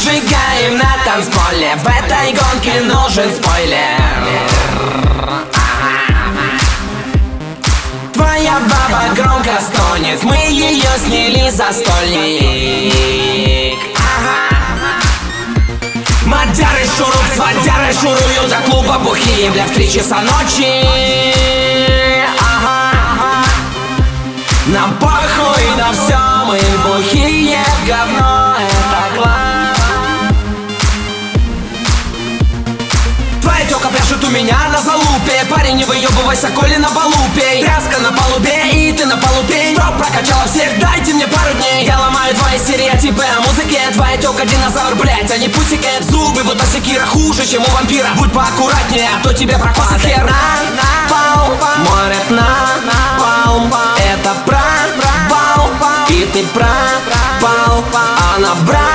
Зажигаем на танцполе, в этой гонке нужен спойлер. Твоя баба громко стонет, мы ее сняли за стольник. Мадяры шуруют, с водярой шуруют до клуба бухие, бля, в 3 часа ночи. Нам похуй на все, мы бухие, говно, это класс. Твоя тёлка пляшет у меня на залупе. Парень, не выебывайся, коли на балу пей. Тряска на палубе, и ты на полу пей. Чтоб прокачала всех, дайте мне пару дней. Я ломаю твои стереотипы о музыке. Твоя тёлка динозавр, блять, а не пусикет. Зубы будто секира, хуже, чем у вампира. Будь поаккуратнее, а то тебе прокусит хер. Мой рэп напал, это пропал, и ты пропал. Она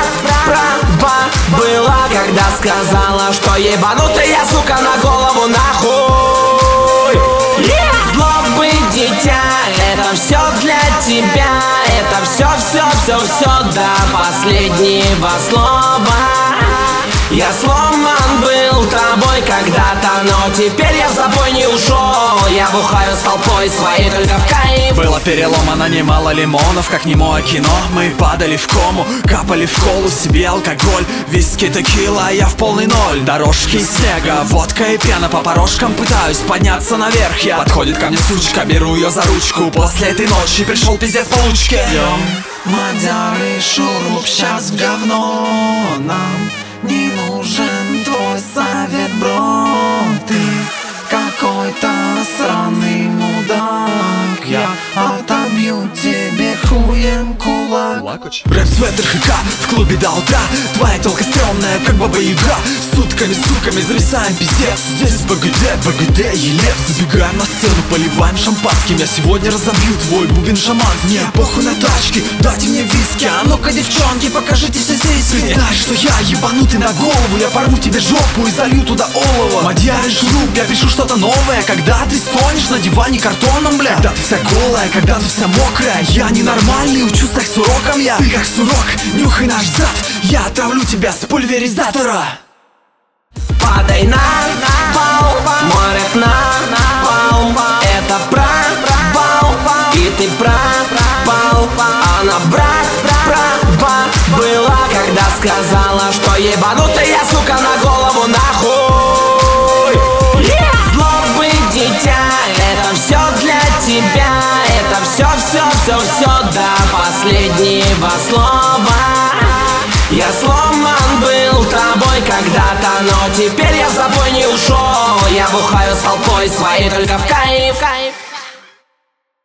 права была, когда сказала, что ебанутая сука на голову нахуй. Злобы дитя, это все для тебя. Это все до последнего слова. Я сломан был тобой когда-то, но теперь я с тобой не ушел. Я бухаю с толпой своей только в кайф. Было переломано немало лимонов, как немое кино. Мы падали в кому, капали в колу себе алкоголь. Виски, текила, я в полный ноль. Дорожки из снега, водка и пена по порожкам. Пытаюсь подняться наверх, я. Подходит ко мне сучка, беру ее за ручку. После этой ночи пришел пиздец получки. Мадяры шуруп сейчас в говно. Нам не нужен твой совет, бро. Ты какой-то сраный мудак. Я отобью тебе хуем кулак. Рэп-светтер ХК в клубе до утра. Твоя тёлка стрёмная, как баба-яга. Сутками, суками зависаем, пиздец. Здесь БГД, Елев. Забегаем на сцену, поливаем шампанским. Я сегодня разобью твой бубен шаман. Мне похуй на тачки, дайте мне виски. А ну-ка, девчонки, покажите все сиськи. Ты знаешь, что я ебанутый на голову. Я порву тебе жопу и залью туда олово. Мадьяры шуруп, я пишу что-то новое. Когда ты стонешь на диване картоном, бля. Когда ты вся голая, когда ты вся мокрая. Я ненормальный, учусь так с уроком я. Ты как сурок, нюхай наш зад. Я отравлю тебя с пульверизатора. Падай на пол, мой рэп напал. Это пропал, и ты пропал. Она права была, когда сказала, что ебанутая сука на голову нахуй. Злобы дитя, это все для тебя. Это все до последнего слова. Я сломан был тобой когда-то, но теперь я с тобой не ушел. Я бухаю с толпой своей только в кайф.